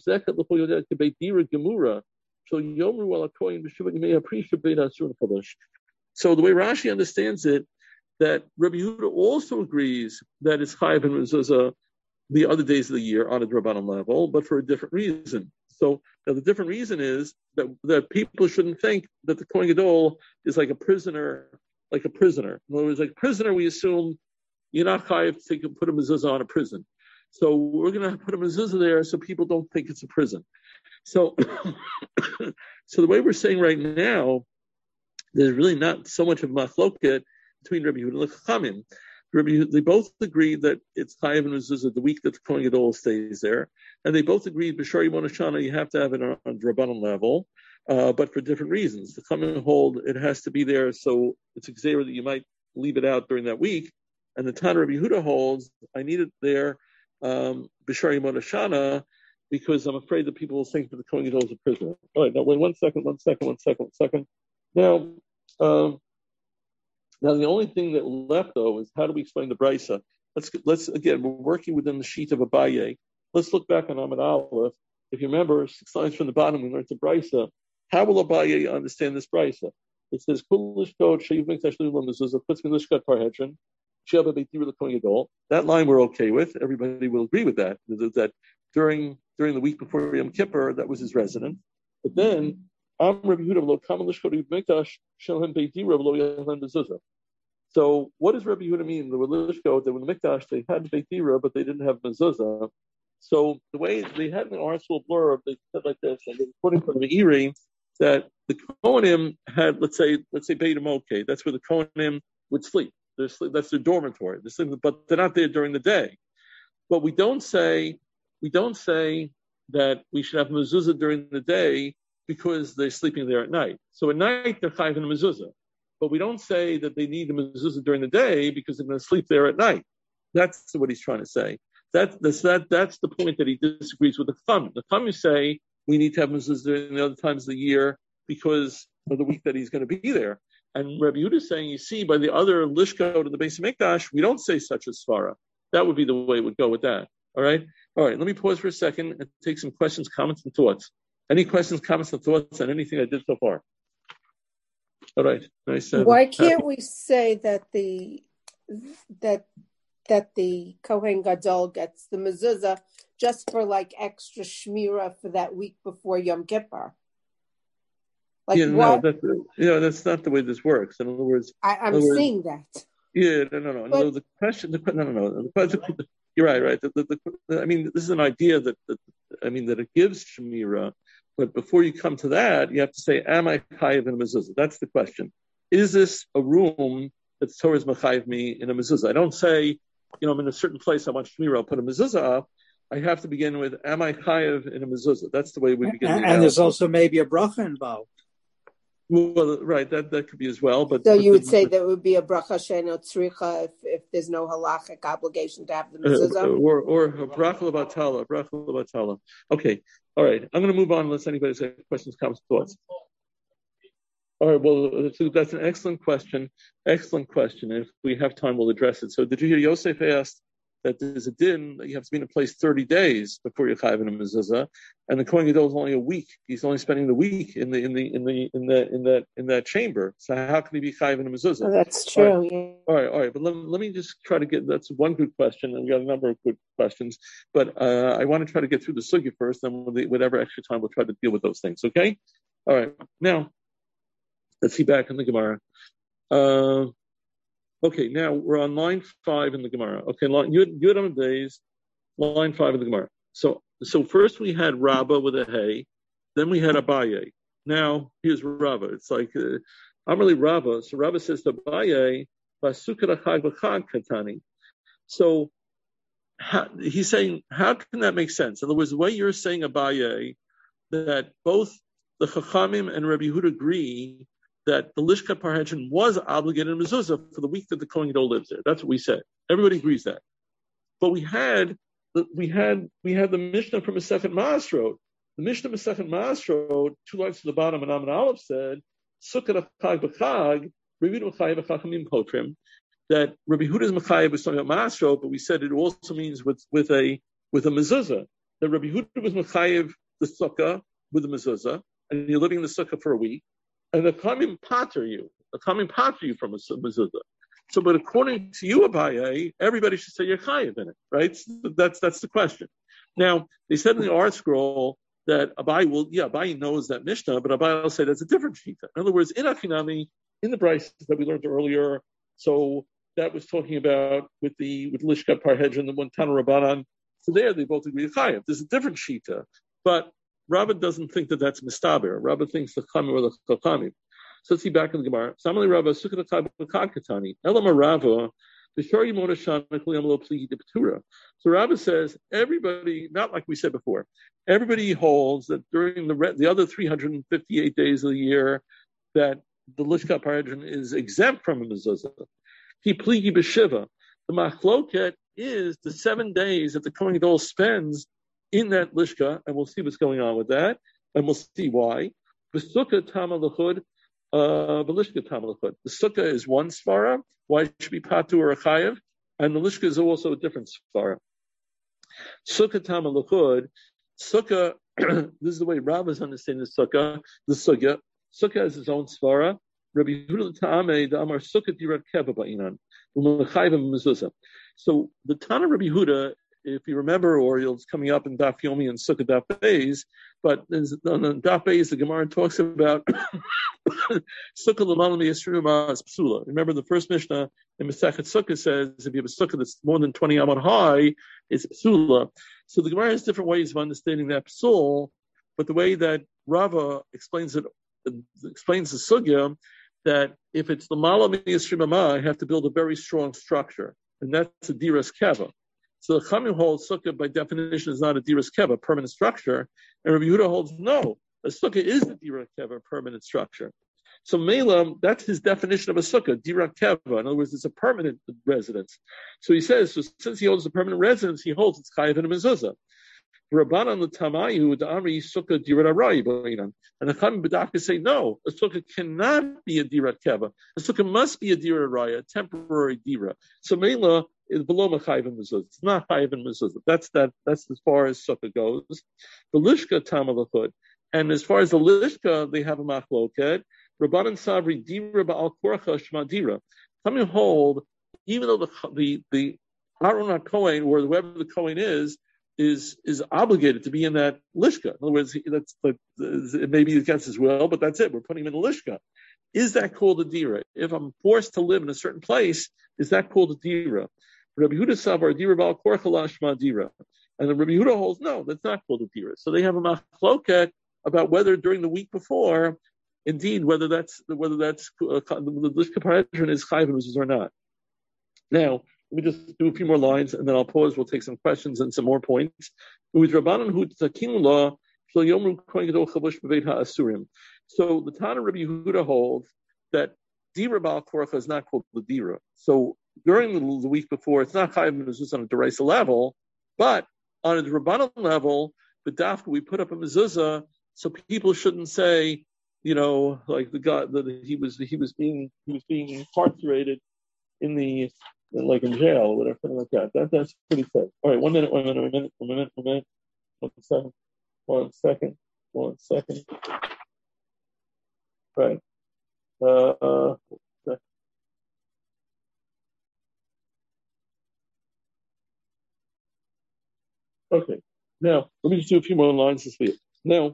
the way Rashi understands it, that Rabbi Yehuda also agrees that it's chayav and mezuzah the other days of the year on a Rabbanan level, but for a different reason. So now the different reason is that, that people shouldn't think that the Kohen Gadol is like a prisoner, like a prisoner. In other words, like prisoner, we assume you're not chayav to take, put a mezuzah on a prison. So we're going to put a mezuzah there so people don't think it's a prison. So, so the way we're saying right now, there's really not so much of machloket between Rabbi Yehuda and Chachamim. Rabbi, they both agree that it's chayav and mezuzah the week that the Kohen Gadol stays there, and they both agree b'shari monashana you have to have it on, on Rabbanan level, uh, but for different reasons. The Chachamim hold it has to be there, so it's a gzeira that you might leave it out during that week, and the Tana Rabbi Yehuda holds I need it there. Um, B'shari Monashana, because I'm afraid that people will think that the Kohen Gadol is a prisoner. All right, now wait one second, one second, one second, one second. Now, um, now the only thing that left though is how do we explain the Brisa? Let's let's again we're working within the sheet of Abaye. Let's look back on Amid Aleph. If you remember, six lines from the bottom we learned the Brisa. How will Abaye understand this Brisa? It says Kulish Kod Shayiv Mikdash Lulam Mezuzah puts me Lishkat Parhedron. That line we're okay with. Everybody will agree with that. That during during the week before Yom Kippur, that was his residence. But then, so what does Rabbi Yehuda mean? The Lishko, that when the Mikdash they had Beit Dira, but they didn't have mezuzah. So the way they had an arsenal blurb, they said like this, and according to the Meiri, that the Kohanim had, let's say, let's say Beit Amokeh. That's where the Kohanim would sleep. They're sleep, that's their dormitory. They're sleeping, but they're not there during the day. But we don't say we don't say that we should have mezuzah during the day because they're sleeping there at night. So at night, they're chayiv in a mezuzah. But we don't say that they need a mezuzah during the day because they're going to sleep there at night. That's what he's trying to say. That, that's, that, that's the point that he disagrees with the Chachamim. The Chachamim say we need to have mezuzah during the other times of the year because of the week that he's going to be there. And Rabbi Yehuda is saying, you see, by the other lishka to the Beis Hamikdash, we don't say such a svara. That would be the way it would go with that. All right? All right, let me pause for a second and take some questions, comments, and thoughts. Any questions, comments, and thoughts on anything I did so far? All right. Nice. Uh, Why can't we say that the that that the Kohen Gadol gets the mezuzah just for like extra shmira for that week before Yom Kippur? Like yeah, what? no, that's, you know, that's not the way this works. In other words, I, I'm other words, saying that. Yeah, no, no, no. But, no the question, the, no, no, no. The question, you're right, right. The, the, the, I mean, this is an idea that, that, I mean, that it gives shmira, but before you come to that, you have to say, am I chayiv in a mezuzah? That's the question. Is this a room that Torah is mechayiv me in a mezuzah? I don't say, you know, I'm in a certain place, I want shmira, I'll put a mezuzah up. I have to begin with, am I chayiv in a mezuzah? That's the way we begin. And, and there's also maybe a bracha involved. Well, right, that, that could be as well. But so but you would the, say that would be a bracha she'eno tzricha if, if there's no halachic obligation to have the mezuzah? Uh, or or a bracha l'batala, bracha l'batala. Okay, all right. I'm going to move on unless anybody has questions, comments, thoughts. All right, well, that's an excellent question. Excellent question. If we have time, we'll address it. So did you hear Yosef asked that there's a din that you have to be in a place thirty days before you're chayiv in a mezuzah, and the Kohen Gadol is only a week. He's only spending the week in the in the in the in the in that in that chamber. So how can he be chayiv in a mezuzah? Oh, that's true. All right, yeah. all right, all right. But let, let me just try to get. That's one good question, and we got a number of good questions. But uh, I want to try to get through the sugya first, and with the, whatever extra time, we'll try to deal with those things. Okay. All right. Now, let's see back in the Gemara. Uh, Okay, now we're on line five in the Gemara. Okay, line Yud on days, line five in the Gemara. So, so first we had Rabbah with a hey, then we had Abaye. Now here's Rabbah. It's like uh, I'm really Rabbah. So Rabbah says to Abaye, "Basukar achag v'chag katani." So how, he's saying, how can that make sense? In other words, the way you're saying Abaye, that both the Chachamim and Rabbi Yehuda agree that the Lishka Parhedron was obligated in mezuzah for the week that the Kohen Gadol lives there. That's what we said. Everybody agrees that. But we had we had we had the Mishnah from Masechet Maasrot. The Mishnah Masechet Maasrot, two lines to the bottom, and Amon Aleph said, Sukkot achag b'chag, Rabbi Yehuda Mechayev v'chachamim potrim. That Rabbi Yehuda's Mechayev was talking about Maasrot, but we said it also means with with a with a mezuzah. That Rabbi Yehuda was Mechayev the sukkah with the mezuzah, and you're living in the sukkah for a week. And the Kamim pater you, the Kamim pater you from a mezuzah. So, but according to you, Abaye, everybody should say you're chayiv in it, right? So that's that's the question. Now, they said in the art scroll that Abaye will, yeah, Abaye knows that Mishnah, but Abaye will say that's a different shita. In other words, in Achinami, in the Bryce that we learned earlier, so that was talking about with the with Lishka Parhedron, the one Tana Rabbanan. So there, they both agree with chayiv. There's a different shita, but Rabbi doesn't think that that's mistaber. Rabbi thinks the chamim or the chachamim. So let's see back in the Gemara. Samali Rabba sukkah l'chag katani elam Rava b'shari modashan l'kli lo pligi d'petura. So Rabbi says everybody, not like we said before, everybody holds that during the re- the other three hundred fifty-eight days of the year that the Lishka Parhedron is exempt from a mezuzah. He pligi b'shiva. The machloket is the seven days that the Kohen Gadol spends in that lishka, and we'll see what's going on with that, and we'll see why. The sukkah tamalachud, uh, the lishka tamalachud. The sukkah is one svara, why it should be patu or a chayev, and the lishka is also a different svara. Sukkah tamalachud, sukkah. This is the way Rav is understanding the sukkah. The sukkah, sukkah has its own svara. Rabbi Yehuda Ta'ameh the Amar sukkah dirat keva ba'inan u'mechayev mezuzah. So the Tana Rabbi Yehuda, if you remember, or it's coming up in Daf Yomi and Sukkah Daf Beis, but on the Daf Beis, the Gemara talks about Sukkah l'malam yisru ma'as psula. Remember, the first Mishnah in Masechet Sukkah says if you have a Sukkah that's more than twenty amot high, it's psula. So the Gemara has different ways of understanding that psul, but the way that Rava explains it, explains the sugya, that if it's l'malam yisru ma'ah, you have to build a very strong structure, and that's a diras keva. So the Chamim holds sukkah by definition is not a diras keva, permanent structure, and Rabbi Yehuda holds no. A sukkah is the dira keva, permanent structure. So Mela, that's his definition of a sukkah, dira keva. In other words, it's a permanent residence. So he says, so since he holds a permanent residence, he holds it's chayiv and a mezuzah. Rabbanan l'tamayu the amri sukkah dira rayi b'leinan. And the Chachamim b'dafka say no, a sukkah cannot be a dira keva. A sukkah must be a dira raya, a temporary dira. So Mela is below chayiv and mezuzah. It's not chayiv and mezuzah. That's that. That's as far as sukkah goes. The lishka tamalachud, and as far as the lishka, they have a machloket. Rabbanan Sabri Dira Ba'al Korcha Shma Dira. Coming hold, even though the the the Aaron HaKohen or whoever the Kohen is is is obligated to be in that lishka. In other words, that's it may be against his will, but that's it. We're putting him in the lishka. Is that called a dira? If I'm forced to live in a certain place, is that called a dira? Rabbi Yehuda Savar Dira Ba'al Korcha Shma Dira, and the Rabbi Yehuda holds no, that's not called a dira. So they have a machloket about whether during the week before. Indeed, whether that's whether that's uh, the lishka parhedron is chayiv or not. Now, let me just do a few more lines, and then I'll pause. We'll take some questions and some more points. With Rabbanan hu takin law shel yomru kohen gadol chavush b'veit ha'asurim. So the Tana Rabbi Yehuda holds that dira ba'al korcha is not called the dira. So during the, the week before, it's not chayiv mezuzah on a deraisa level, but on a Rabbanan level, the dafka we put up a mezuzah, so people shouldn't say, you know, like the guy that he was he was being he was being incarcerated in the like in jail or whatever, something like that. That that's pretty safe. All right, one minute, one minute, one minute, one minute, one minute, one second, one second, one second. Right. Uh, uh okay. Now let me just do a few more lines this week. Now.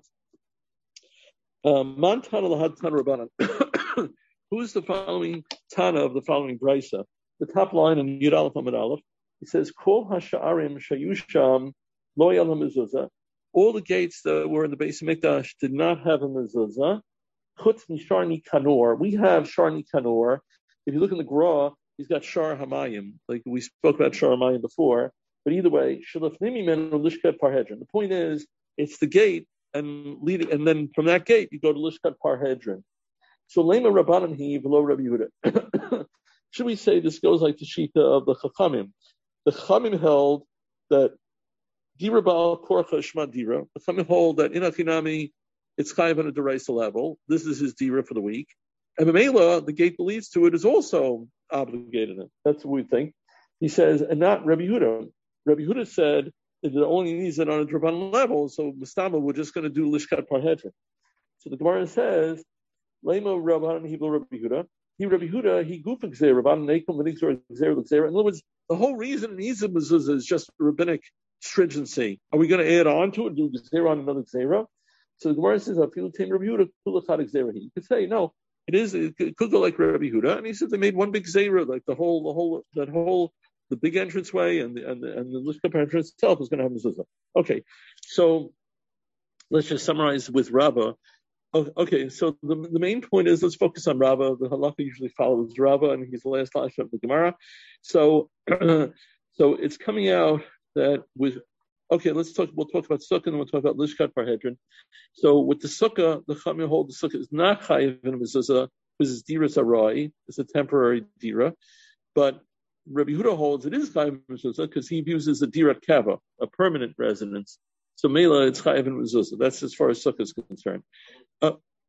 Man Tana lahad Tana Rabbanan. Who's the following Tana of the following brisa? The top line in Yud Aleph Amud Aleph, it says, Kol hasha'arim shayusham lo yal mezuzah. All the gates that were in the Beis Mikdash did not have a mezuzah. Chutz nishar nikanor. We have shar nikanor. If you look in the Gra, he's got shar hamayim. Like we spoke about shar hamayim before. But either way, shalafnimi men lishkat parhedron. The point is, it's the gate. And leading, and then from that gate you go to Lishkat Parhedron. So Lema Rabbanan he below Rabbi Yehuda. Should we say this goes like the Shita of the Chachamim? The Chachamim held that Dira Ba'al Korcha Shma Dira. The Chachamim hold that in Achinami it's chayiv on a deraisa level. This is his Dira for the week. And B'meila, the gate that leads to it is also obligated. That's what we think. He says, and not Rabbi Yehuda. Rabbi Yehuda said it only needs it on a Drabanan level, so Mustama, we're just going to do Lishkat Parhedron. So the Gemara says, Lema Rabbanan Hebel Rabbi Yehuda. He Rabbi Yehuda, he goof Gzeir, Rabbanan Nekum, Venixor, Gzeir, Gzeir. In other words, the whole reason it needs a mezuzah is just rabbinic stringency. Are we going to add on to it, do Gzeir on another Gzeira? So the Gemara says, Afilu Tem Rabbi Yehuda, Kulachat Gzeira. You could say, no, it is, it could go like Rabbi Yehuda. And he said they made one big Gzeira, like the whole, the whole, that whole, the big entranceway and the and the, and the Lishka entrance itself is going to have mezuzah. Okay, so let's just summarize with Rabbah. Okay, so the, the main point is let's focus on Rabbah. The halakha usually follows Rabbah, and he's the last Lashon of the Gemara. So, so it's coming out that with okay, let's talk. We'll talk about Sukkah and we'll talk about Lishkat Parhedron. So with the Sukkah, the Chachamim hold the Sukkah is not chayiv in mezuzah because it's dira sarai. It's a temporary dira, but Rabbi Yehuda holds it is chayiv in mezuzah because he views it as a dira kava, a permanent residence. So Mela, it's chayiv in mezuzah. That's as far as Sukkah is concerned. Uh,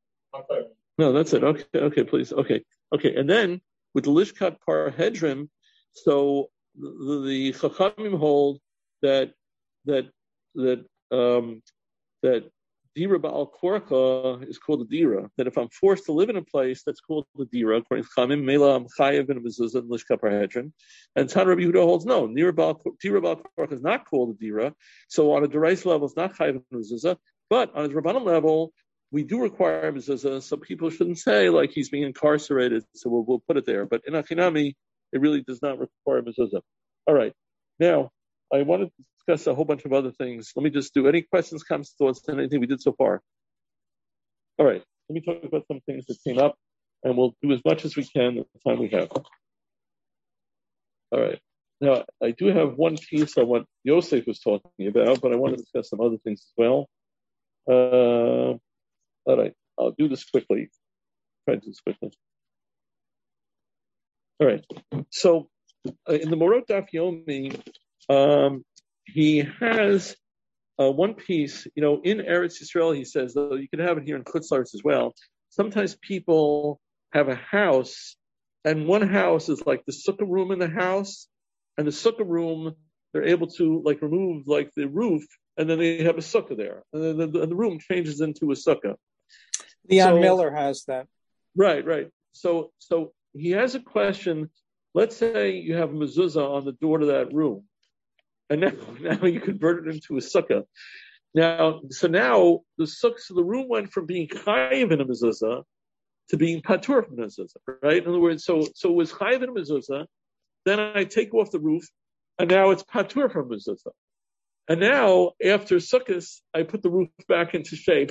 no, that's it. Okay, okay, please. Okay, okay. And then with the Lishkat Parhedron, so the, the Chachamim hold that that that um, that dira ba'al korcha is called a dira. That if I'm forced to live in a place, that's called the dira. According to Chachamim, Mela I'm chayiv in a mezuzah and Lishkat Parhedron. And Tan Rabbi Yehuda holds no, dira ba'al korcha is not called a dira. So on a derais level, it's not chayiv in a mezuzah. But on a Rabbanan level, we do require mezuzah, so people shouldn't say like he's being incarcerated. So we'll, we'll put it there. But in Achinami, it really does not require mezuzah. All right. Now, I wanted to discuss a whole bunch of other things. Let me just do any questions, comments, thoughts, and anything we did so far. All right. Let me talk about some things that came up, and we'll do as much as we can at the time we have. All right. Now, I do have one piece on what Yosef was talking about, but I want to discuss some other things as well. Uh, do this quickly. Try to do this quickly. All right. So uh, in the Morot Daf Yomi, um, he has uh, one piece. You know, in Eretz Yisrael, he says, though you can have it here in Chutz La'aretz as well. Sometimes people have a house, and one house is like the sukkah room in the house, and the sukkah room they're able to like remove like the roof, and then they have a sukkah there, and then the, and the room changes into a sukkah. Leon so, Miller has that. Right, right. So, so he has a question. Let's say you have a mezuzah on the door to that room, and now, now you convert it into a sukkah. Now, so now the sukkah, so the room went from being chayiv in a mezuzah to being patur from a mezuzah, right? In other words, so so it was chayiv in a mezuzah. Then I take off the roof, and now it's patur from a mezuzah. And now, after sukkahs, I put the roof back into shape.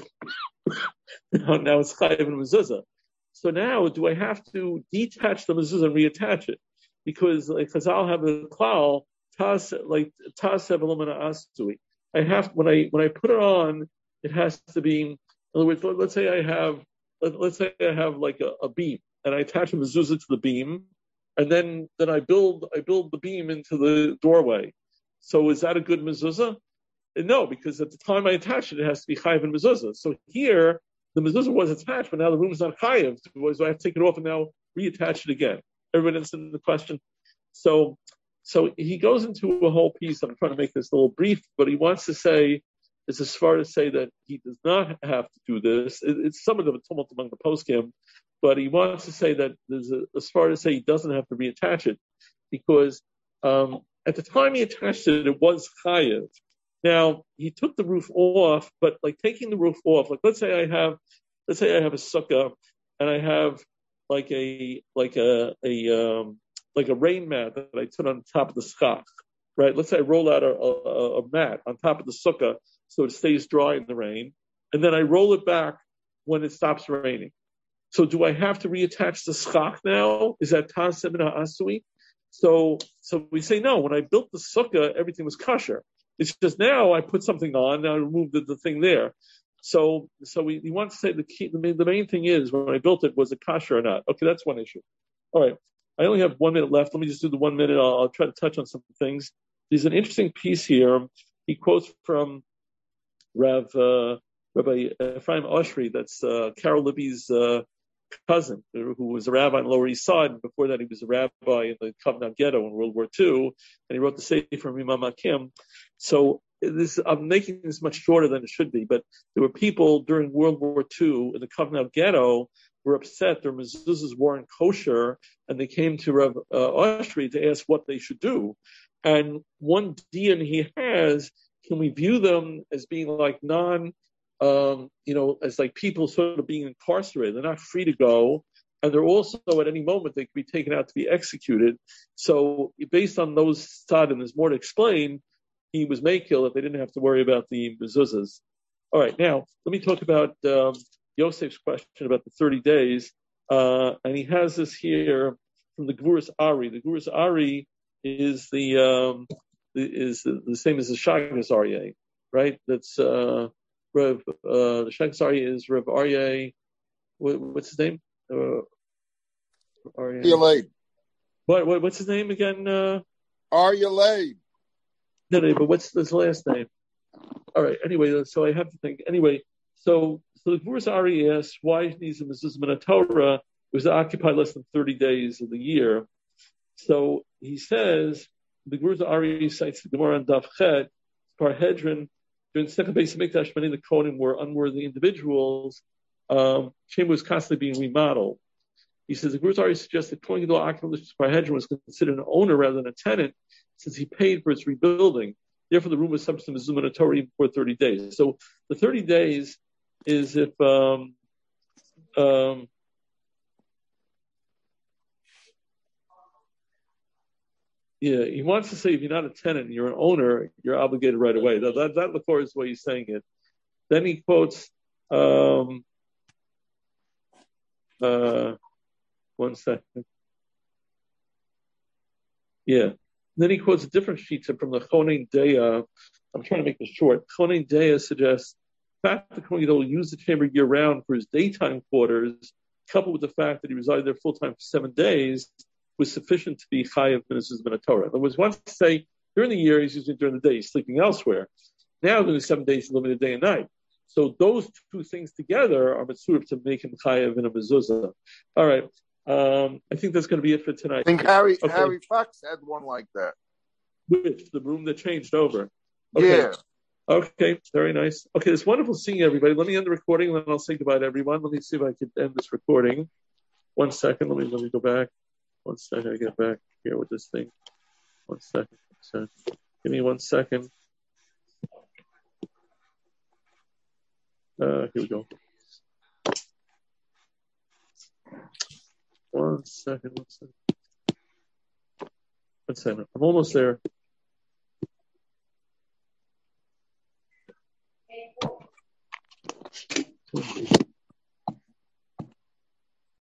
now, now it's chayiv in a mezuzah. So now, do I have to detach the mezuzah and reattach it? Because like Chazal have a klal, tas like tas evelumina asui. I have when I when I put it on, it has to be. In other words, let, let's say I have let, let's say I have like a, a beam, and I attach a mezuzah to the beam, and then then I build I build the beam into the doorway. So is that a good mezuzah? No, because at the time I attach it, it has to be chayiv and mezuzah. So here the mezuzah was attached, but now the room is not chayiv. So I have to take it off and now reattach it again. Everybody understand the question? So, so he goes into a whole piece. I'm trying to make this a little brief, but he wants to say, it's as far to say that he does not have to do this. It, it's somewhat of a tumult among the poskim, but he wants to say that there's a, as far to say he doesn't have to reattach it, because um, at the time he attached it, it was chayiv. Now he took the roof off, but like taking the roof off, like let's say I have, let's say I have a sukkah and I have like a like a a um, like a rain mat that I put on top of the schach, right? Let's say I roll out a, a, a mat on top of the sukkah so it stays dry in the rain, and then I roll it back when it stops raining. So do I have to reattach the schach now? Is that tas semina asui? So so we say no. When I built the sukkah, everything was kosher. It's just now I put something on, now I remove the, the thing there. So, so we, we want to say the key, the main, the main thing is when I built it, was it kosher or not? Okay, that's one issue. All right. I only have one minute left. Let me just do the one minute. I'll, I'll try to touch on some things. There's an interesting piece here. He quotes from Rav, uh, Rabbi Ephraim Oshry. That's, uh, Carol Libby's, uh, cousin, who was a rabbi in Lower East Side. And before that, he was a rabbi in the Kovna Ghetto in World War Two. And he wrote the Sefer Imam Hakim. So this, I'm making this much shorter than it should be, but there were people during World War Two in the Kovna Ghetto who were upset their mezuzahs weren't kosher, and they came to Rav uh, Oshry to ask what they should do. And one dian he has, can we view them as being like non, um, you know, as like people sort of being incarcerated? They're not free to go, and they're also at any moment they could be taken out to be executed. So based on those thought, and there's more to explain, he was makil that they didn't have to worry about the mezuzahs. All right, now let me talk about um, Yosef's question about the thirty days, uh, and he has this here from the Gevuras Ari. The Gevuras Ari is the um, is the, the same as the Shagas Aryeh, right? That's uh, Rev. Uh, the Shagas Aryeh is Rev Aryeh. What, what's his name? Uh, Aryeh. What, what what's his name again? Uh, Aryeh. No, no, but what's his last name? All right. Anyway, so I have to think. Anyway, so so the Gevuras Ari asks why needs a mezuzah min Torah was to occupy less than thirty days of the year. So he says the Gevuras Ari cites the Gemara on Daf Chet, Parhedron, during the second Beis Hamikdash, many of the Kohanim were unworthy individuals. Um, chamber was constantly being remodeled. He says the Gevuras Ari suggests that Kohen Gadol occupant Parhedron was considered an owner rather than a tenant, since he paid for its rebuilding. Therefore, the room was subject to mezuzah min Torah even for thirty days. So the thirty days is if um, um, yeah, he wants to say if you're not a tenant and you're an owner, you're obligated right away. That that, that L'chor is the way he's saying it. Then he quotes um, uh, one second. Yeah. Then he quotes a different sheet from the Chonin Deya. I'm trying to make this short. Chonin Deya suggests fact that the Kohen Gadol used the chamber year round for his daytime quarters, coupled with the fact that he resided there full time for seven days, was sufficient to be chayav ministers of Torah. In other words, once you say during the year he's using it during the day, he's sleeping elsewhere. Now during the seven days he's living the day and night. So those two things together are mitzvah to make him chayav in a mezuzah. All right, um, I think that's going to be it for tonight. I think Harry okay. Harry Fox had one like that. Which the room that changed over. Okay. Yeah. Okay, very nice. Okay, it's wonderful seeing everybody. Let me end the recording, and then I'll say goodbye to everyone. Let me see if I can end this recording. One second. Let me let me go back. One second. I get back here with this thing. One second. One second. Give me one second. Uh, here we go. One second. One second. One second. I'm almost there.